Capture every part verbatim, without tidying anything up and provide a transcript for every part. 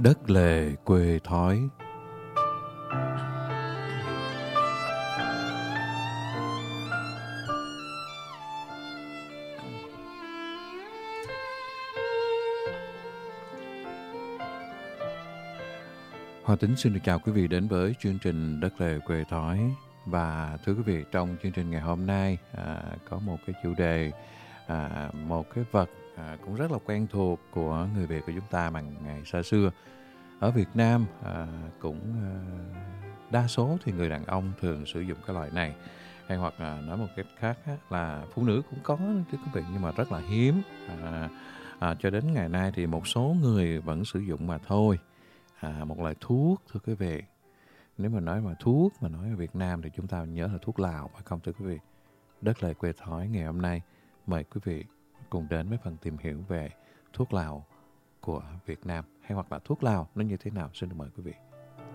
Đất lề quê thói. Hòa Tính xin được chào quý vị đến với chương trình Đất lề quê thói. Và thưa quý vị, trong chương trình ngày hôm nay à, có một cái chủ đề, à, một cái vật à, cũng rất là quen thuộc của người Việt của chúng ta mà ngày xa xưa. Ở Việt Nam à, cũng à, đa số thì người đàn ông thường sử dụng cái loại này. Hay hoặc là nói một cách khác á, là phụ nữ cũng có chứ quý vị, nhưng mà rất là hiếm. À, à, cho đến ngày nay thì một số người vẫn sử dụng mà thôi. À, một loại thuốc, thưa quý vị. Nếu mà nói mà thuốc mà nói ở Việt Nam thì chúng ta nhớ là thuốc lào, phải không thưa quý vị? Đất lề quê thói ngày hôm nay mời quý vị cùng đến với phần tìm hiểu về thuốc lào của Việt Nam, hay hoặc là thuốc lào nó như thế nào. Xin được mời quý vị.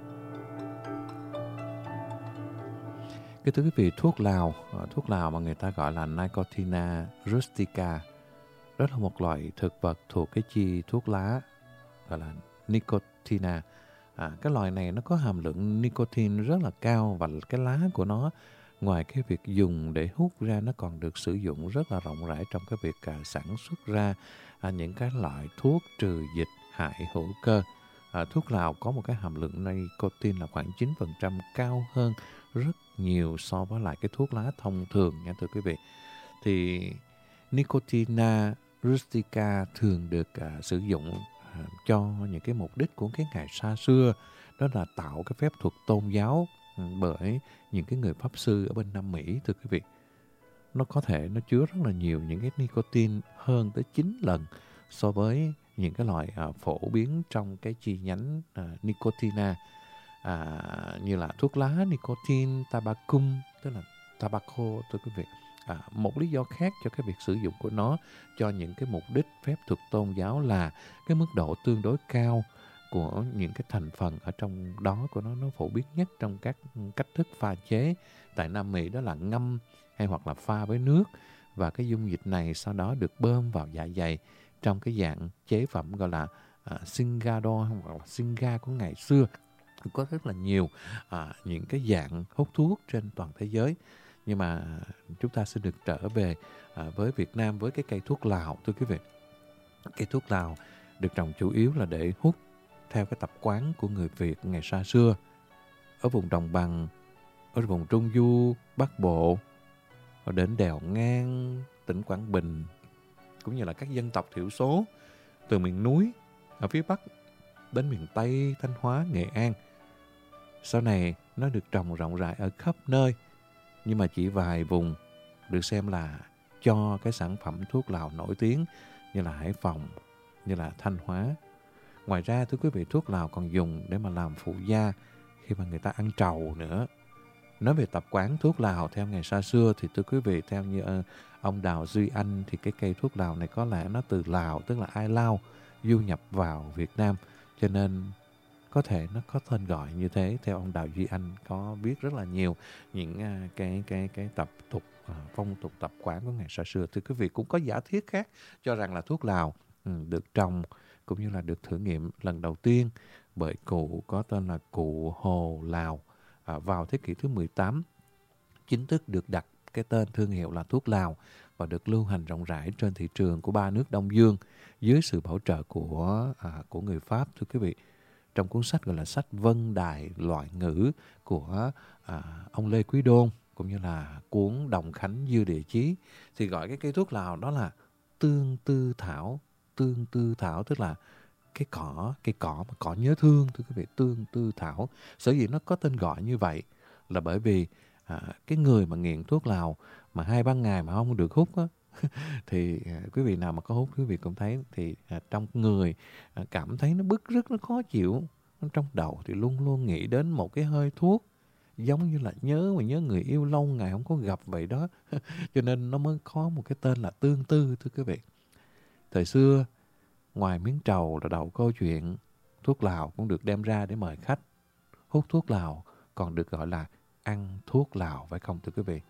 Cái thưa quý vị, thuốc lào, thuốc lào mà người ta gọi là Nicotina rustica, đó là một loại thực vật thuộc cái chi thuốc lá gọi là nicotina. À, cái loại này nó có hàm lượng nicotine rất là cao, và cái lá của nó ngoài cái việc dùng để hút ra, nó còn được sử dụng rất là rộng rãi trong cái việc à, sản xuất ra à, những cái loại thuốc trừ dịch hại hữu cơ. À, thuốc lào có một cái hàm lượng nicotine là khoảng chín phần trăm, cao hơn rất nhiều so với lại cái thuốc lá thông thường nha thưa quý vị. Thì Nicotina rustica thường được à, sử dụng à, cho những cái mục đích của cái ngày xa xưa, đó là tạo cái phép thuật tôn giáo ừ, bởi những cái người pháp sư ở bên Nam Mỹ thưa quý vị. Nó có thể nó chứa rất là nhiều những cái nicotine, hơn tới chín lần so với những cái loại à, phổ biến trong cái chi nhánh à, nicotina, à, như là thuốc lá nicotine, tabacum, tức là tobacco thưa quý vị. À, một lý do khác cho cái việc sử dụng của nó cho những cái mục đích phép thuật tôn giáo là cái mức độ tương đối cao của những cái thành phần ở trong đó của nó. Nó phổ biến nhất trong các cách thức pha chế tại Nam Mỹ, đó là ngâm hay hoặc là pha với nước, và cái dung dịch này sau đó được bơm vào dạ dày trong cái dạng chế phẩm gọi là à, Singador hoặc là Singa của ngày xưa. Có rất là nhiều à, những cái dạng hút thuốc trên toàn thế giới. Nhưng mà chúng ta sẽ được trở về à, với Việt Nam với cái cây thuốc lào thưa quý vị. Cây thuốc lào được trồng chủ yếu là để hút theo cái tập quán của người Việt ngày xa xưa. Ở vùng đồng bằng, ở vùng Trung Du, Bắc Bộ, ở đến đèo Ngang, tỉnh Quảng Bình, cũng như là các dân tộc thiểu số từ miền núi ở phía Bắc đến miền Tây, Thanh Hóa, Nghệ An. Sau này nó được trồng rộng rãi ở khắp nơi, nhưng mà chỉ vài vùng được xem là cho cái sản phẩm thuốc lào nổi tiếng, như là Hải Phòng, như là Thanh Hóa. Ngoài ra thưa quý vị, thuốc lào còn dùng để mà làm phụ gia khi mà người ta ăn trầu nữa. Nói về tập quán thuốc lào theo ngày xa xưa thì thưa quý vị, theo như uh, ông Đào Duy Anh, thì cái cây thuốc lào này có lẽ nó từ Lào, tức là Ai Lao, du nhập vào Việt Nam, cho nên có thể nó có tên gọi như thế. Theo ông Đào Duy Anh có viết rất là nhiều những uh, cái cái cái tập tục uh, phong tục tập quán của ngày xa xưa. Thì quý vị cũng có giả thiết khác cho rằng là thuốc lào um, được trồng cũng như là được thử nghiệm lần đầu tiên bởi cụ có tên là cụ Hồ Lào à, vào thế kỷ thứ mười tám. Chính thức được đặt cái tên thương hiệu là thuốc lào và được lưu hành rộng rãi trên thị trường của ba nước Đông Dương dưới sự bảo trợ của à, của người Pháp thưa quý vị. Trong cuốn sách gọi là sách Vân Đài Loại Ngữ của à, ông Lê Quý Đôn, cũng như là cuốn Đồng Khánh Dư Địa Chí, thì gọi cái cây thuốc lào đó là tương tư thảo. Tương tư thảo tức là cái cỏ, cây cỏ mà cỏ nhớ thương thưa quý vị, tương tư thảo. Sở dĩ nó có tên gọi như vậy là bởi vì à, cái người mà nghiện thuốc lào mà hai ba ngày mà không được hút á, thì à, quý vị nào mà có hút quý vị cũng thấy thì à, trong người à, cảm thấy nó bứt rứt, nó khó chịu. Trong đầu thì luôn luôn nghĩ đến một cái hơi thuốc, giống như là nhớ mà nhớ người yêu lâu ngày không có gặp vậy đó. Cho nên nó mới có một cái tên là tương tư thưa quý vị. Thời xưa, ngoài miếng trầu là đầu câu chuyện, thuốc lào cũng được đem ra để mời khách. Hút thuốc lào còn được gọi là ăn thuốc lào, phải không thưa quý vị?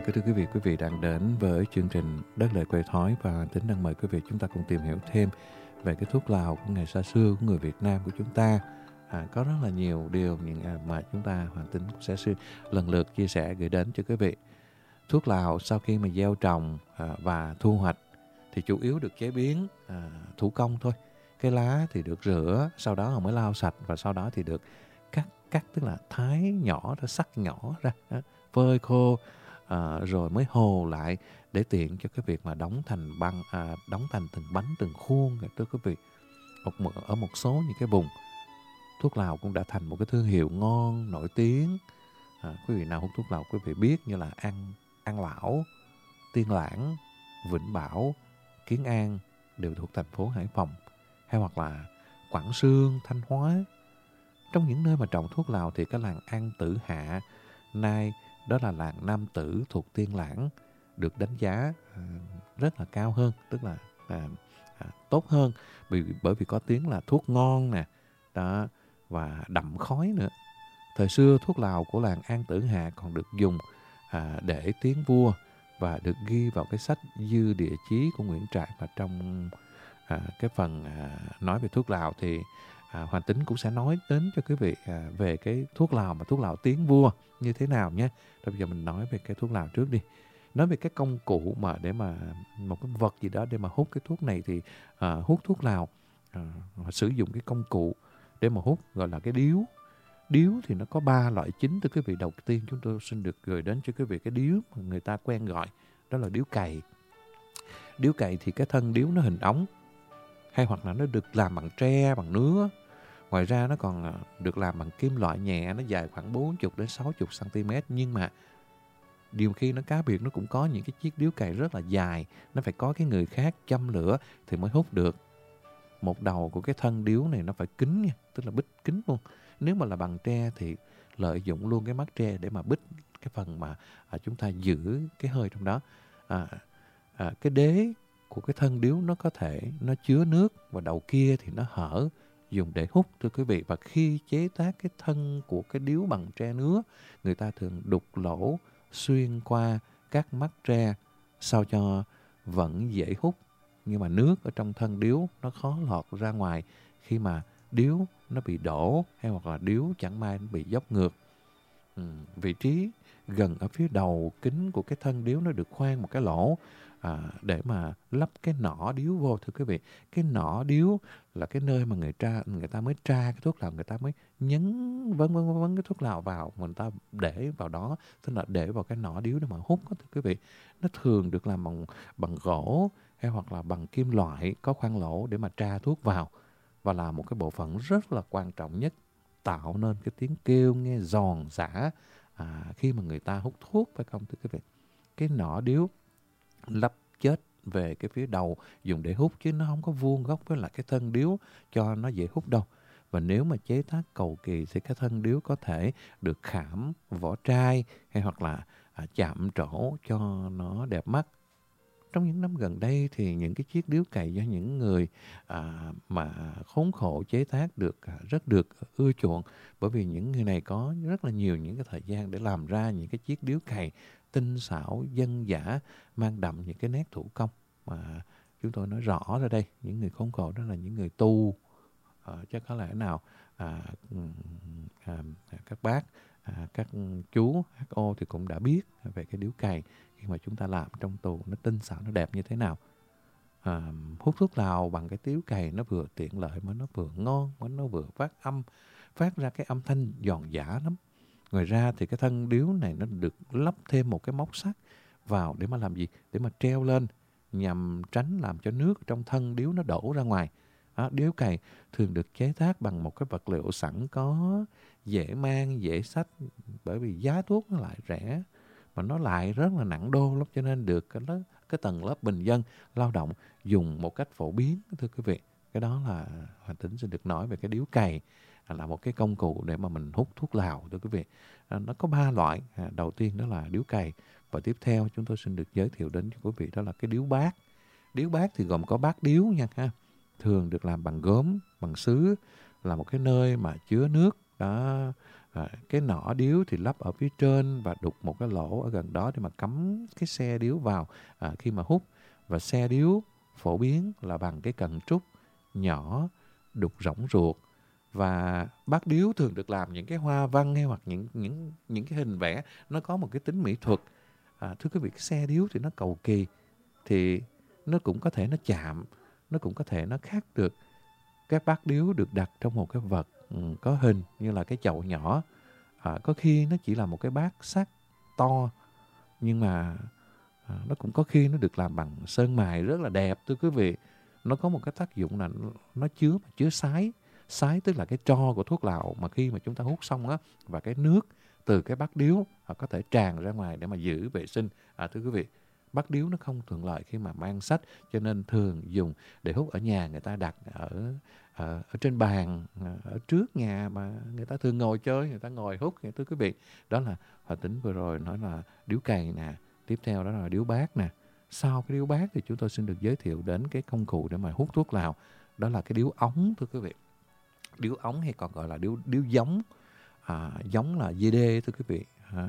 Kính thưa quý vị, quý vị đang đến với chương trình Đất Lời Quê Thói và Tính đang mời quý vị chúng ta cùng tìm hiểu thêm về cái thuốc lào của ngày xa xưa của người Việt Nam của chúng ta. À, có rất là nhiều điều những à, mà chúng ta Hoàng Tính sẽ lần lượt chia sẻ gửi đến cho quý vị. Thuốc lào sau khi mà gieo trồng à, và thu hoạch thì chủ yếu được chế biến à, thủ công thôi. Cái lá thì được rửa, sau đó mới lau sạch và sau đó thì được cắt cắt tức là thái nhỏ ra, sắc nhỏ ra, đó, phơi khô. À, rồi mới hồ lại để tiện cho cái việc mà đóng thành băng, à, đóng thành từng bánh, từng khuôn. Thưa quý vị, một, ở một số những cái vùng, thuốc lào cũng đã thành một cái thương hiệu ngon, nổi tiếng. À, quý vị nào hút thuốc lào quý vị biết như là An, An Lão, Tiên Lãng, Vĩnh Bảo, Kiến An đều thuộc thành phố Hải Phòng, hay hoặc là Quảng Xương, Thanh Hóa. Trong những nơi mà trồng thuốc lào thì cái làng An Tử Hạ, nay đó là làng Nam Tử thuộc Tiên Lãng, được đánh giá à, rất là cao hơn, tức là à, à, tốt hơn, bởi, bởi vì có tiếng là thuốc ngon nè, đó, và đậm khói nữa. Thời xưa thuốc lào của làng An Tử Hạ còn được dùng à, để tiến vua và được ghi vào cái sách Dư Địa Chí của Nguyễn Trãi. Và trong à, cái phần à, nói về thuốc lào thì à, Hoàng Tính cũng sẽ nói đến cho quý vị à, về cái thuốc lào mà thuốc lào tiến vua như thế nào nhé. Bây giờ mình nói về cái thuốc lào trước đi. Nói về cái công cụ mà để mà một cái vật gì đó để mà hút cái thuốc này thì à, hút thuốc lào à, sử dụng cái công cụ để mà hút gọi là cái điếu. Điếu thì nó có ba loại chính. Thưa quý vị, đầu tiên chúng tôi xin được gửi đến cho quý vị cái điếu mà người ta quen gọi đó là điếu cày. Điếu cày thì cái thân điếu nó hình ống, hay hoặc là nó được làm bằng tre, bằng nứa. Ngoài ra nó còn được làm bằng kim loại nhẹ, nó dài khoảng bốn mươi đến sáu mươi xăng-ti-mét. Nhưng mà điều khi nó cá biệt, nó cũng có những cái chiếc điếu cày rất là dài. Nó phải có cái người khác châm lửa thì mới hút được. Một đầu của cái thân điếu này nó phải kín nha, tức là bít kín luôn. Nếu mà là bằng tre thì lợi dụng luôn cái mắt tre để mà bít cái phần mà à, chúng ta giữ cái hơi trong đó. À, à, cái đế của cái thân điếu nó có thể nó chứa nước và đầu kia thì nó hở, dùng để hút, thưa quý vị. Và khi chế tác cái thân của cái điếu bằng tre nứa, người ta thường đục lỗ xuyên qua các mắt tre sao cho vẫn dễ hút, nhưng mà nước ở trong thân điếu nó khó lọt ra ngoài khi mà điếu nó bị đổ, hay hoặc là điếu chẳng may nó bị dốc ngược. Ừ, vị trí gần ở phía đầu kính của cái thân điếu nó được khoan một cái lỗ à, để mà lắp cái nỏ điếu vô, thưa quý vị. Cái nỏ điếu là cái nơi mà người ta người ta mới tra cái thuốc lào, người ta mới nhấn vân vân vân cái thuốc lào vào, người ta để vào đó, tức là để vào cái nỏ điếu để mà hút, thưa quý vị. Nó thường được làm bằng bằng gỗ hay hoặc là bằng kim loại có khoan lỗ để mà tra thuốc vào, và là một cái bộ phận rất là quan trọng nhất, tạo nên cái tiếng kêu nghe giòn giã à, khi mà người ta hút thuốc, phải không thưa quý vị? Cái nỏ điếu lắp chết về cái phía đầu dùng để hút, chứ nó không có vuông góc với lại cái thân điếu cho nó dễ hút đâu. Và nếu mà chế tác cầu kỳ thì cái thân điếu có thể được khảm vỏ chai hay hoặc là à, chạm trổ cho nó đẹp mắt. Trong những năm gần đây thì những cái chiếc điếu cày do những người à, mà khốn khổ chế tác được à, rất được ưa chuộng, bởi vì những người này có rất là nhiều những cái thời gian để làm ra những cái chiếc điếu cày tinh xảo, dân dã, mang đậm những cái nét thủ công. Mà chúng tôi nói rõ ra đây, những người khốn khổ đó là những người tu, à, chắc có lẽ nào à, à, các bác, à, các chú hát o thì cũng đã biết về cái điếu cày khi mà chúng ta làm trong tù nó tinh xảo, nó đẹp như thế nào. À, hút thuốc lào bằng cái điếu cày nó vừa tiện lợi mà nó vừa ngon, mà nó vừa phát âm, phát ra cái âm thanh giòn giã lắm. Ngoài ra thì cái thân điếu này nó được lắp thêm một cái móc sắt vào để mà làm gì? Để mà treo lên nhằm tránh làm cho nước trong thân điếu nó đổ ra ngoài. Đó, điếu cày thường được chế tác bằng một cái vật liệu sẵn có, dễ mang, dễ xách, bởi vì giá thuốc nó lại rẻ mà nó lại rất là nặng đô lắm, cho nên được cái, lớp, cái tầng lớp bình dân lao động dùng một cách phổ biến, thưa quý vị. Cái đó là Hoàng Tính sẽ được nói về cái điếu cày, là một cái công cụ để mà mình hút thuốc lào, thưa quý vị. À, nó có ba loại. À, đầu tiên đó là điếu cày, và tiếp theo chúng tôi xin được giới thiệu đến cho quý vị đó là cái điếu bát. Điếu bát thì gồm có bát điếu nha ha, thường được làm bằng gốm, bằng sứ, là một cái nơi mà chứa nước đó À, cái nỏ điếu thì lắp ở phía trên và đục một cái lỗ ở gần đó để mà cắm cái xe điếu vào à, khi mà hút. Và xe điếu phổ biến là bằng cái cần trúc nhỏ, đục rỗng ruột. Và bát điếu thường được làm những cái hoa văn hay hoặc những những những cái hình vẽ nó có một cái tính mỹ thuật. À, thưa quý vị, cái xe điếu thì nó cầu kỳ, thì nó cũng có thể nó chạm, nó cũng có thể nó khác được. Cái bát điếu được đặt trong một cái vật um, có hình như là cái chậu nhỏ. À, có khi nó chỉ là một cái bát sắt to, nhưng mà à, nó cũng có khi nó được làm bằng sơn mài rất là đẹp, thưa quý vị. Nó có một cái tác dụng là nó, nó chứa chứa sái. Sái tức là cái tro của thuốc lào mà khi mà chúng ta hút xong á, và cái nước từ cái bát điếu à, có thể tràn ra ngoài để mà giữ vệ sinh. À, thưa quý vị, bát điếu nó không thuận lợi khi mà mang sách, cho nên thường dùng để hút ở nhà. Người ta đặt ở ở, ở trên bàn ở trước nhà mà người ta thường ngồi chơi, người ta ngồi hút. Thưa quý vị, đó là Hòa Tính vừa rồi nói là điếu cày nè, tiếp theo đó là điếu bát nè. Sau cái điếu bát thì chúng tôi xin được giới thiệu đến cái công cụ để mà hút thuốc lào, đó là cái điếu ống, thưa quý vị. Điếu ống hay còn gọi là điếu điếu giống. À, giống là giê đê, thưa quý vị. À,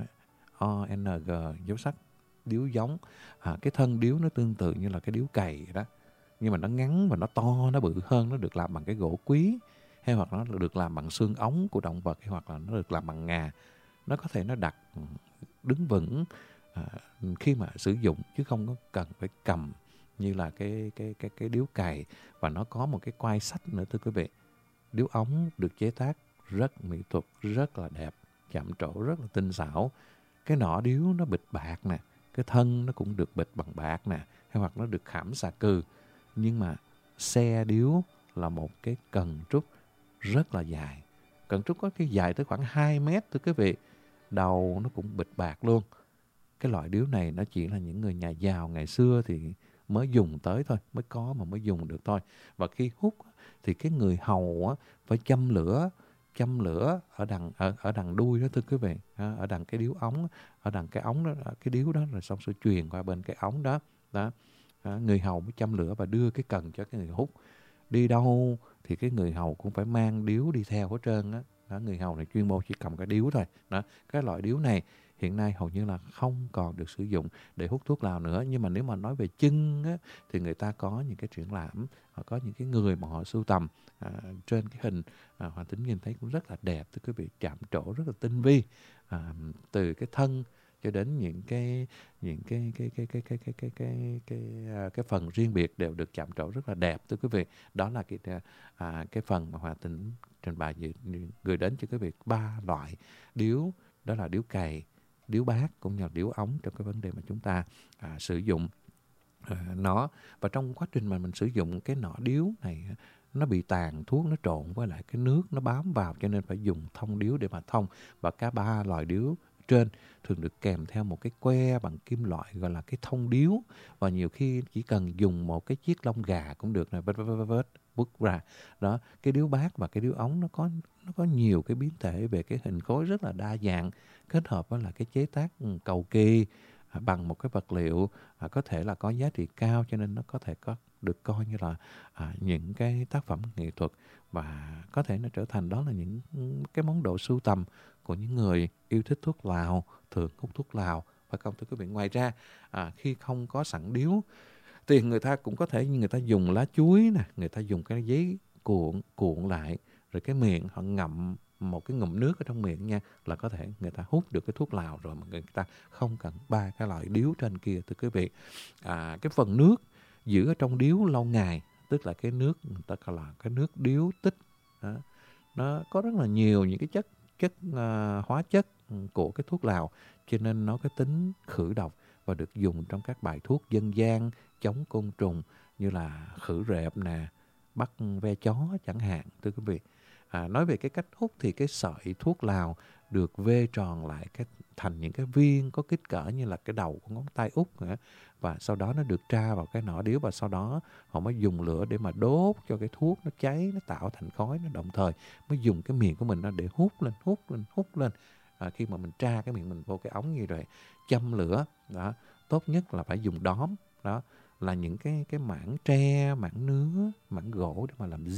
o en giê, dấu sắc, điếu giống. À, cái thân điếu nó tương tự như là cái điếu cày vậy đó, nhưng mà nó ngắn và nó to, nó bự hơn. Nó được làm bằng cái gỗ quý, hay hoặc nó được làm bằng xương ống của động vật, hay hoặc là nó được làm bằng ngà. Nó có thể nó đặt đứng vững à, khi mà sử dụng, chứ không có cần phải cầm như là cái cái cái cái điếu cày. Và nó có một cái quai sắt nữa, thưa quý vị. Điếu ống được chế tác rất mỹ thuật, rất là đẹp, chạm trổ rất là tinh xảo. Cái nỏ điếu nó bịch bạc nè, cái thân nó cũng được bịch bằng bạc nè, hay hoặc nó được khảm xà cừ. Nhưng mà xe điếu là một cái cần trúc rất là dài. Cần trúc có cái dài tới khoảng hai mét, thưa quý vị. Đầu nó cũng bịch bạc luôn. Cái loại điếu này nó chỉ là những người nhà giàu ngày xưa thì mới dùng tới thôi, mới có mà mới dùng được thôi. Và khi hút thì cái người hầu á, phải châm lửa, châm lửa ở đằng ở ở đằng đuôi đó, thưa quý vị. À, ở đằng cái điếu ống, ở đằng cái ống đó, cái điếu đó, rồi xong rồi truyền qua bên cái ống đó. Đó. À, người hầu mới châm lửa và đưa cái cần cho cái người hút. Đi đâu thì cái người hầu cũng phải mang điếu đi theo hết trơn á. Đó, người hầu này chuyên môn chỉ cầm cái điếu thôi. Đó, cái loại điếu này hiện nay hầu như là không còn được sử dụng để hút thuốc lào nữa. Nhưng mà nếu mà nói về chân á, thì người ta có những cái triển lãm, họ có những cái người mà họ sưu tầm à, trên cái hình à, Hoàng Tính nhìn thấy cũng rất là đẹp, thưa quý vị, chạm trổ rất là tinh vi, à, từ cái thân cho đến những cái những cái cái cái cái cái cái cái cái cái cái, cái phần riêng biệt đều được chạm trổ rất là đẹp, thưa quý vị. Đó là cái à, cái phần mà Hoàng Tính trình bày gửi đến cho quý vị ba loại điếu, đó là điếu cày, điếu bát cũng như là điếu ống trong cái vấn đề mà chúng ta à, sử dụng à, nó. Và trong quá trình mà mình sử dụng cái nỏ điếu này, nó bị tàn thuốc, nó trộn với lại cái nước, nó bám vào, cho nên phải dùng thông điếu để mà thông. Và cả ba loại điếu trên thường được kèm theo một cái que bằng kim loại gọi là cái thông điếu. Và nhiều khi chỉ cần dùng một cái chiếc lông gà cũng được, này vết vết vết vết bứt ra. Đó, cái điếu bát và cái điếu ống nó có nó có nhiều cái biến thể về cái hình khối rất là đa dạng, kết hợp với là cái chế tác cầu kỳ à, bằng một cái vật liệu à, có thể là có giá trị cao, cho nên nó có thể có được coi như là à, những cái tác phẩm nghệ thuật, và có thể nó trở thành đó là những cái món đồ sưu tầm của những người yêu thích thuốc lào, thường hút thuốc lào, phải không thưa quý vị? Ngoài ra à, khi không có sẵn điếu thì người ta cũng có thể người ta dùng lá chuối nè, người ta dùng cái giấy cuộn cuộn lại, rồi cái miệng họ ngậm một cái ngụm nước ở trong miệng nha, là có thể người ta hút được cái thuốc lào rồi, mà người ta không cần ba cái loại điếu trên kia, thưa quý vị. À, cái phần nước giữ ở trong điếu lâu ngày, tức là cái nước người ta gọi là cái nước điếu tích đó. Nó có rất là nhiều những cái chất chất uh, hóa chất của cái thuốc lào, cho nên nó có tính khử độc và được dùng trong các bài thuốc dân gian chống côn trùng như là khử rệp nè, bắt ve chó chẳng hạn, thưa quý vị. À, nói về cái cách hút thì cái sợi thuốc lào được vê tròn lại cái, thành những cái viên có kích cỡ như là cái đầu của ngón tay út nữa. Và sau đó nó được tra vào cái nỏ điếu, và sau đó họ mới dùng lửa để mà đốt cho cái thuốc nó cháy, nó tạo thành khói, nó đồng thời mới dùng cái miệng của mình nó để hút lên, hút lên, hút lên. À, khi mà mình tra cái miệng mình vô cái ống như rồi, châm lửa, đó, tốt nhất là phải dùng đóm, đó là những cái cái mảng tre, mảng nứa, mảng gỗ để mà làm diêm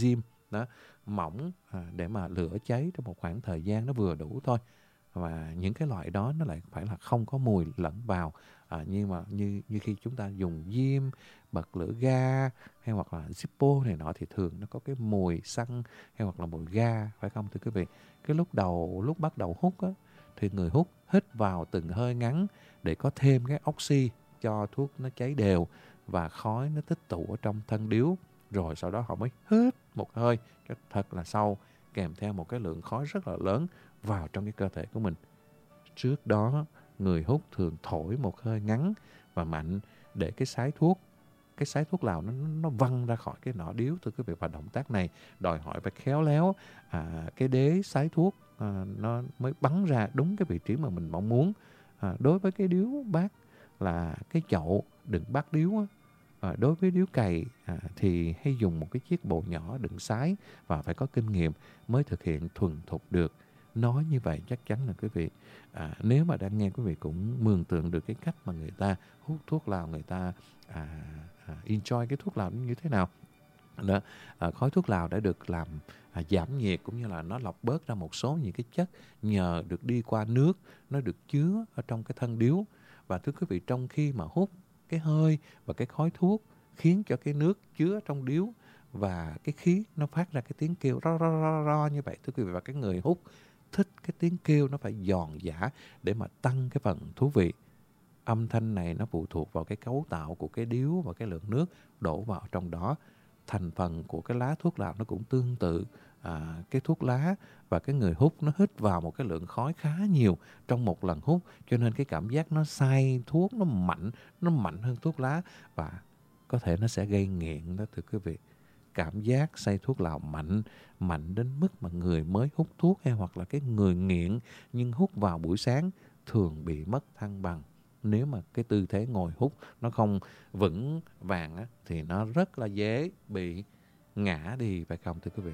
đó, mỏng à, để mà lửa cháy trong một khoảng thời gian nó vừa đủ thôi. Và những cái loại đó nó lại phải là không có mùi lẫn vào, à, nhưng mà như như khi chúng ta dùng diêm, bật lửa ga hay hoặc là Zippo này nọ thì thường nó có cái mùi xăng hay hoặc là mùi ga, phải không thưa quý vị? Cái lúc đầu lúc bắt đầu hút á, thì người hút hít vào từng hơi ngắn để có thêm cái oxy cho thuốc nó cháy đều và khói nó tích tụ ở trong thân điếu, rồi sau đó họ mới hít một hơi cho thật là sâu, kèm theo một cái lượng khói rất là lớn vào trong cái cơ thể của mình. Trước đó, người hút thường thổi một hơi ngắn và mạnh để cái sái thuốc, cái sái thuốc lào nó nó văng ra khỏi cái nọ điếu, thưa quý vị. Và động tác này đòi hỏi phải khéo léo, à, cái đế sái thuốc à, nó mới bắn ra đúng cái vị trí mà mình mong muốn. À, đối với cái điếu bát là cái chậu đựng bát điếu á, à, đối với điếu cày à, thì hay dùng một cái chiếc bộ nhỏ đựng sái và phải có kinh nghiệm mới thực hiện thuần thục được. Nói như vậy chắc chắn là quý vị à, nếu mà đang nghe quý vị cũng mường tượng được cái cách mà người ta hút thuốc lào, người ta à, à, enjoy cái thuốc lào như thế nào. Đó, à, khói thuốc lào đã được làm à, giảm nhiệt cũng như là nó lọc bớt ra một số những cái chất nhờ được đi qua nước, nó được chứa ở trong cái thân điếu. Và thưa quý vị, trong khi mà hút cái hơi và cái khói thuốc khiến cho cái nước chứa trong điếu và cái khí nó phát ra cái tiếng kêu ro ro ro ro như vậy thưa quý vị, và cái người hút thích cái tiếng kêu nó phải giòn giã để mà tăng cái phần thú vị. Âm thanh này nó phụ thuộc vào cái cấu tạo của cái điếu và cái lượng nước đổ vào trong đó. Thành phần của cái lá thuốc lào nó cũng tương tự à, cái thuốc lá, và cái người hút nó hít vào một cái lượng khói khá nhiều trong một lần hút, cho nên cái cảm giác nó say thuốc nó mạnh, nó mạnh hơn thuốc lá và có thể nó sẽ gây nghiện đó thưa quý vị. Cảm giác say thuốc lào mạnh, mạnh đến mức mà người mới hút thuốc hay hoặc là cái người nghiện nhưng hút vào buổi sáng thường bị mất thăng bằng. Nếu mà cái tư thế ngồi hút nó không vững vàng á, thì nó rất là dễ bị ngã đi, phải không thưa quý vị?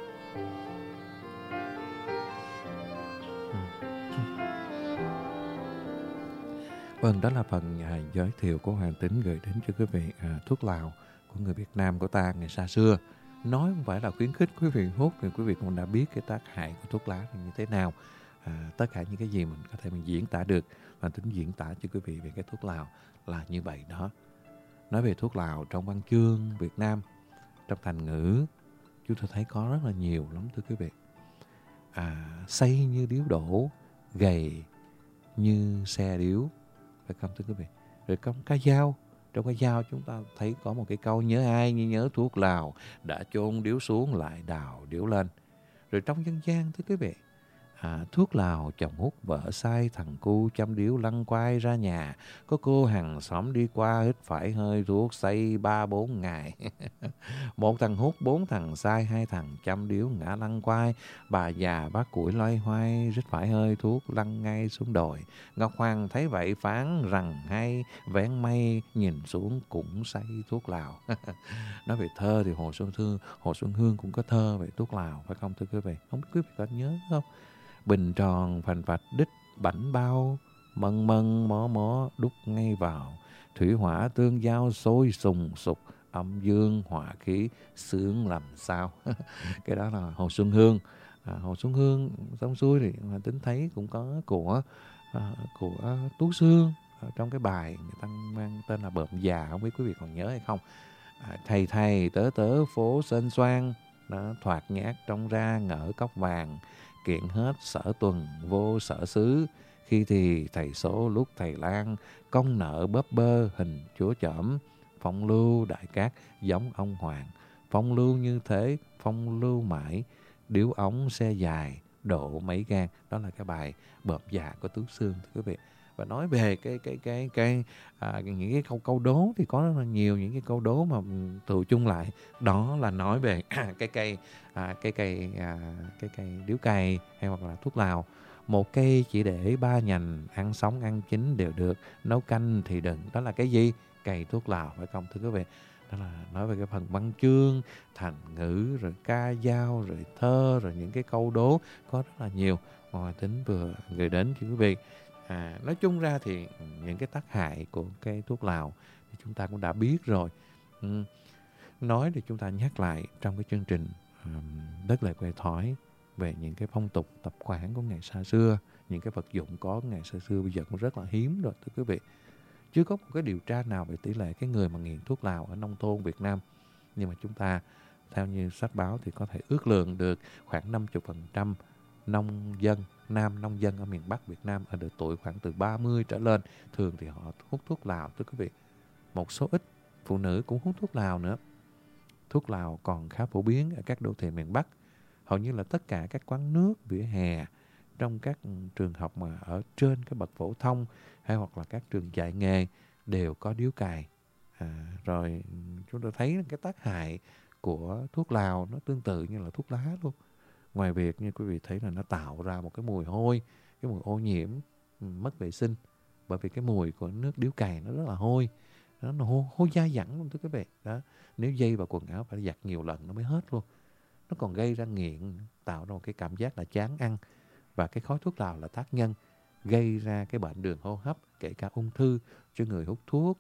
Vâng, đó là phần à, giới thiệu của Hoàng Tín gửi đến cho quý vị à, thuốc lào của người Việt Nam của ta ngày xa xưa. Nói không phải là khuyến khích quý vị hút, thì quý vị cũng đã biết cái tác hại của thuốc lá là như thế nào. À, tất cả những cái gì mình có thể mình diễn tả được, Hoàng Tín diễn tả cho quý vị về cái thuốc lào là như vậy đó. Nói về thuốc lào trong văn chương Việt Nam, trong thành ngữ, chúng tôi thấy có rất là nhiều lắm thưa quý vị. À, xây như điếu đổ, gầy như xe điếu, phải không thưa quý vị? Rồi trong ca dao, trong ca dao chúng ta thấy có một cái câu nhớ ai như nhớ thuốc lào, đã chôn điếu xuống lại đào điếu lên. Rồi trong dân gian thưa quý vị, à, thuốc lào chồng hút vợ sai, thằng cu chăm điếu lăn quay ra nhà, có cô hàng xóm đi qua hít phải hơi thuốc say ba bốn ngày. Một thằng hút, bốn thằng sai, hai thằng chăm điếu ngã lăn quay, bà già bác củi loay hoay rít phải hơi thuốc lăn ngay xuống đồi. Ngọc Hoàng thấy vậy phán rằng hay, vén mây nhìn xuống cũng say thuốc lào. Nói về thơ thì Hồ Xuân Thương, Hồ Xuân Hương cũng có thơ về thuốc lào, phải không thưa quý vị? Không biết quý vị có nhớ không? Bình tròn phành phạch đích bảnh bao, mần mần mỏ mỏ đút ngay vào. Thủy hỏa tương giao sôi sùng sục, âm dương hỏa khí sướng làm sao. Cái đó là Hồ Xuân Hương. À, Hồ Xuân Hương xong xuôi thì Tính thấy cũng có của à, của Tú Xương trong cái bài người ta mang tên là Bợm Già, không biết quý vị còn nhớ hay không. À, thầy thầy tớ tớ phố sên xoan, nó thoạt nhát trong ra ngỡ cốc vàng, kiện hết sở tuần vô sở xứ. Khi thì thầy số lúc thầy lang, công nợ bấp bơ hình chúa chỏm. Phong lưu đại cát giống ông hoàng, phong lưu như thế phong lưu mãi. Điếu ống xe dài độ mấy gan. Đó là cái bài Bợm Già của Tú Xương thưa quý vị. Và nói về cái cái cái cái à, những cái câu câu đố thì có rất là nhiều những cái câu đố mà tụ chung lại, đó là nói về cái cây à, cái cây à, cái cây điếu cày hay hoặc là thuốc lào. Một cây chỉ để ba nhành, ăn sống ăn chín đều được, nấu canh thì đừng. Đó là cái gì? Cây thuốc lào, phải không thưa quý vị? Đó là nói về cái phần văn chương, thành ngữ, rồi ca dao, rồi thơ, rồi những cái câu đố có rất là nhiều mà Hoàng Tính vừa gửi đến cho quý vị. À, nói chung ra thì những cái tác hại của cái thuốc lào thì chúng ta cũng đã biết rồi. Ừ. Nói thì chúng ta nhắc lại trong cái chương trình um, rất là quen thói về những cái phong tục tập quán của ngày xa xưa, những cái vật dụng có ngày xa xưa bây giờ cũng rất là hiếm rồi thưa quý vị. Chưa có một cái điều tra nào về tỷ lệ cái người mà nghiện thuốc lào ở nông thôn Việt Nam. Nhưng mà chúng ta, theo như sách báo thì có thể ước lượng được khoảng năm mươi phần trăm nông dân, nam nông dân ở miền Bắc Việt Nam ở độ tuổi khoảng từ ba mươi trở lên. Thường thì họ hút thuốc lào thưa quý vị. Một số ít phụ nữ cũng hút thuốc lào nữa. Thuốc lào còn khá phổ biến ở các đô thị miền Bắc. Hầu như là tất cả các quán nước, vỉa hè, trong các trường học mà ở trên cái bậc phổ thông hay hoặc là các trường dạy nghề đều có điếu cày. À, rồi chúng ta thấy cái tác hại của thuốc lào nó tương tự như là thuốc lá luôn. Ngoài việc như quý vị thấy là nó tạo ra một cái mùi hôi, cái mùi ô nhiễm, mất vệ sinh. Bởi vì cái mùi của nước điếu cày nó rất là hôi. Nó, nó hôi, hôi dai dẳng luôn thưa quý vị. Đó. Nếu dây vào quần áo phải giặt nhiều lần nó mới hết luôn. Nó còn gây ra nghiện, tạo ra một cái cảm giác là chán ăn. Và cái khói thuốc lào là tác nhân gây ra cái bệnh đường hô hấp, kể cả ung thư cho người hút thuốc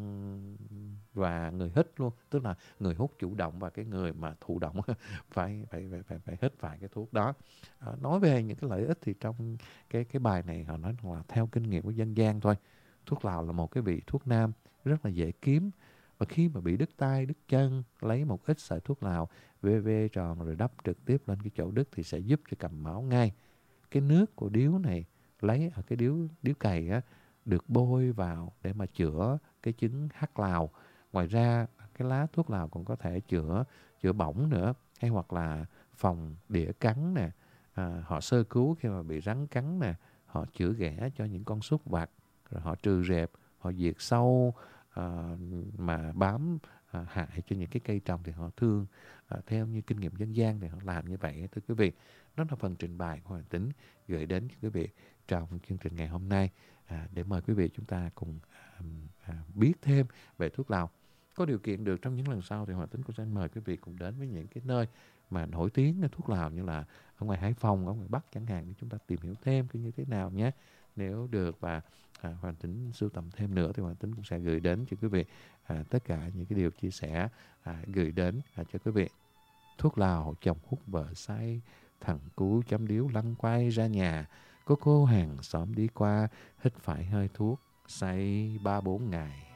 và người hít luôn. Tức là người hút chủ động và cái người mà thụ động phải, phải, phải, phải, phải hít phải cái thuốc đó. À, nói về những cái lợi ích thì trong cái, cái bài này họ nói là theo kinh nghiệm của dân gian thôi. Thuốc lào là một cái vị thuốc nam rất là dễ kiếm. Và khi mà bị đứt tay, đứt chân, lấy một ít sợi thuốc lào vê vê tròn rồi đắp trực tiếp lên cái chỗ đứt thì sẽ giúp cho cầm máu ngay. Cái nước của điếu này lấy ở cái điếu điếu cày á, được bôi vào để mà chữa cái chứng hắc lào. Ngoài ra cái lá thuốc lào còn có thể chữa chữa bỏng nữa, hay hoặc là phòng đĩa cắn nè, à, họ sơ cứu khi mà bị rắn cắn nè, họ chữa ghẻ cho những con súc vật, rồi họ trừ rệp, họ diệt sâu à, mà bám à, hại cho những cái cây trồng thì họ thương. À, theo như kinh nghiệm dân gian thì họ làm như vậy thưa quý vị. Đó là phần trình bày của Hoàng Tính gửi đến cho quý vị trong chương trình ngày hôm nay, à, để mời quý vị chúng ta cùng à, à, biết thêm về thuốc lào. Có điều kiện được trong những lần sau thì Hoàng Tính cũng sẽ mời quý vị cùng đến với những cái nơi mà nổi tiếng cái thuốc lào như là ở ngoài Hải Phòng, ở ngoài Bắc chẳng hạn, để chúng ta tìm hiểu thêm cái như thế nào nhé. Nếu được và à, Hoàng Tính sưu tầm thêm nữa thì Hoàng Tính cũng sẽ gửi đến cho quý vị à, tất cả những cái điều chia sẻ à, gửi đến à, cho quý vị. Thuốc lào chồng hút vợ say, thằng cú chấm điếu lăn quay ra nhà, có cô hàng xóm đi qua hít phải hơi thuốc say ba bốn ngày.